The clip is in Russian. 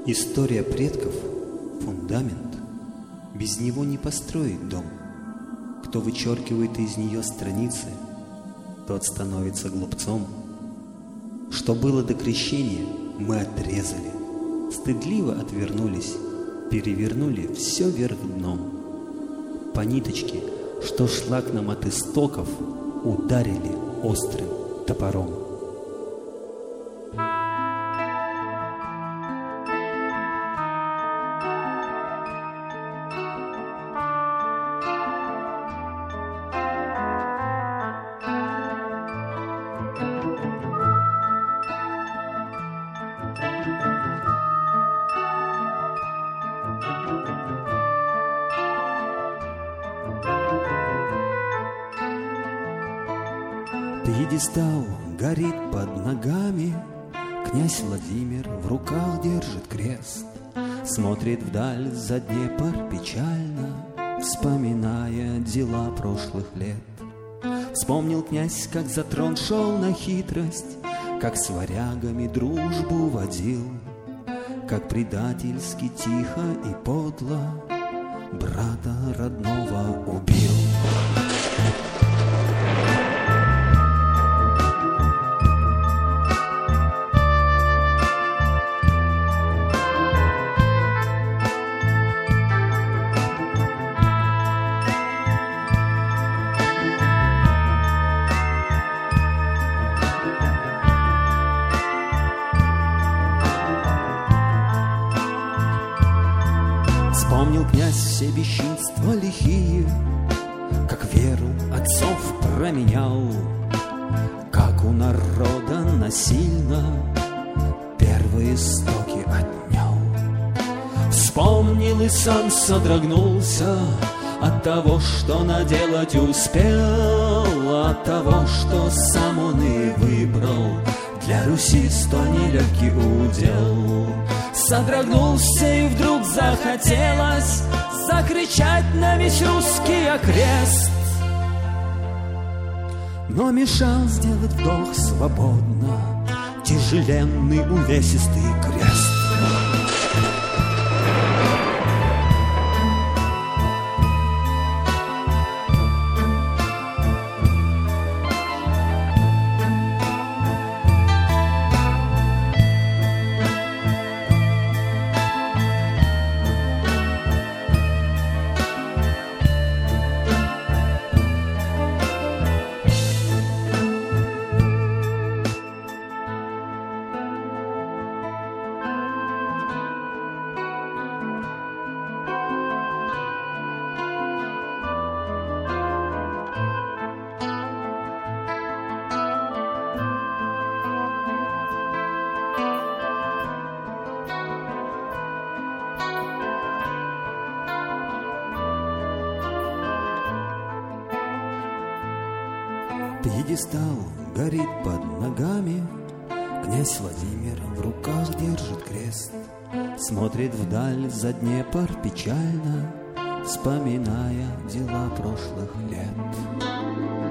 История предков – фундамент. Без него не построить дом. Кто вычеркивает из нее страницы, тот становится глупцом. Что было до крещения, мы отрезали, стыдливо отвернулись, перевернули все вверх дном. По ниточке, что шла к нам от истоков, ударили острым топором. Пьедестал горит под ногами, князь Владимир в руках держит крест, смотрит вдаль за Днепр печально, вспоминая дела прошлых лет. Вспомнил князь, как за трон шел на хитрость, как с варягами дружбу водил, как предательски тихо и подло брата родного убил. Вспомнил князь все бесчинства лихие, как веру отцов променял, как у народа насильно первые стоки отнял. Вспомнил и сам содрогнулся от того, что наделать успел, от того, что сам он и выбрал для Руси столь нелегкий удел. Содрогнулся и вдруг захотелось закричать на весь русский окрест, но мешал сделать вдох свободно тяжеленный увесистый крест. Пьедестал горит под ногами, князь Владимир в руках держит крест, смотрит вдаль за Днепр печально, вспоминая дела прошлых лет.